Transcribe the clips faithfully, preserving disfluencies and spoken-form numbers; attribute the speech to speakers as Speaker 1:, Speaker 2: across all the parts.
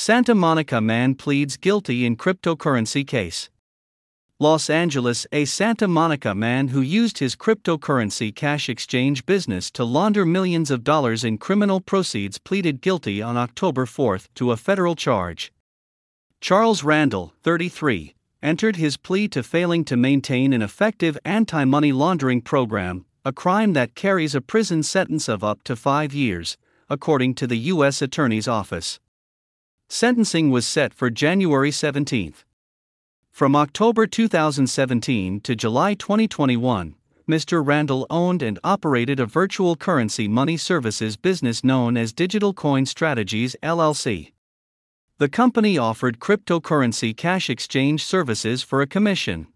Speaker 1: Santa Monica man pleads guilty in cryptocurrency case. Los Angeles. A Santa Monica man who used his cryptocurrency cash exchange business to launder millions of dollars in criminal proceeds pleaded guilty on October fourth to a federal charge. Charles Randall, thirty-three, entered his plea to failing to maintain an effective anti-money laundering program, a crime that carries a prison sentence of up to five years, according to the U S Attorney's Office. Sentencing was set for January seventeenth. From October two thousand seventeen to July twenty twenty-one, Mister Randall owned and operated a virtual currency money services business known as Digital Coin Strategies L L C. The company offered cryptocurrency cash exchange services for a commission.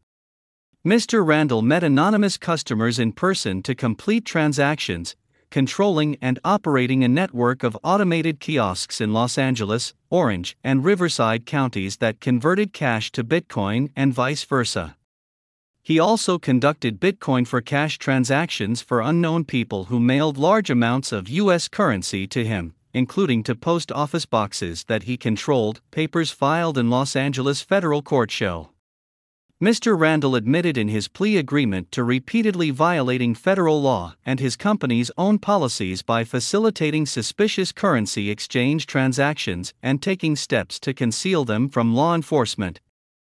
Speaker 1: Mister Randall met anonymous customers in person to complete transactions, controlling and operating a network of automated kiosks in Los Angeles, Orange, and Riverside counties that converted cash to Bitcoin and vice versa. He also conducted Bitcoin for cash transactions for unknown people who mailed large amounts of U S currency to him, including to post office boxes that he controlled, papers filed in Los Angeles federal court show. Mister Randall admitted in his plea agreement to repeatedly violating federal law and his company's own policies by facilitating suspicious currency exchange transactions and taking steps to conceal them from law enforcement.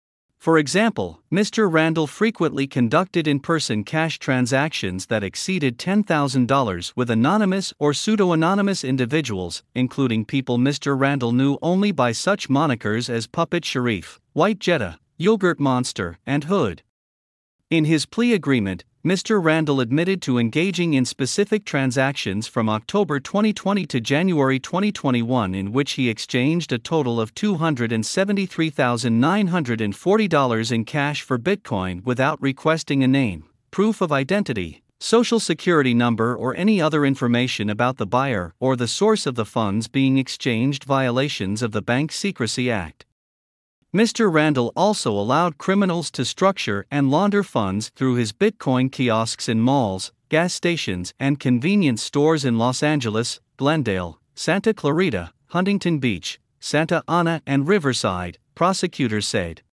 Speaker 1: For example, Mister Randall frequently conducted in-person cash transactions that exceeded ten thousand dollars with anonymous or pseudo-anonymous individuals, including people Mister Randall knew only by such monikers as Puppet Sharif, White Jetta, Yogurt Monster, and Hood. In his plea agreement, Mister Randall admitted to engaging in specific transactions from October twenty twenty to January twenty twenty-one in which he exchanged a total of two hundred seventy-three thousand nine hundred forty dollars in cash for Bitcoin without requesting a name, proof of identity, social security number, or any other information about the buyer or the source of the funds being exchanged, violations of the Bank Secrecy Act. Mister Randall also allowed criminals to structure and launder funds through his Bitcoin kiosks in malls, gas stations, and convenience stores in Los Angeles, Glendale, Santa Clarita, Huntington Beach, Santa Ana, and Riverside, prosecutors said.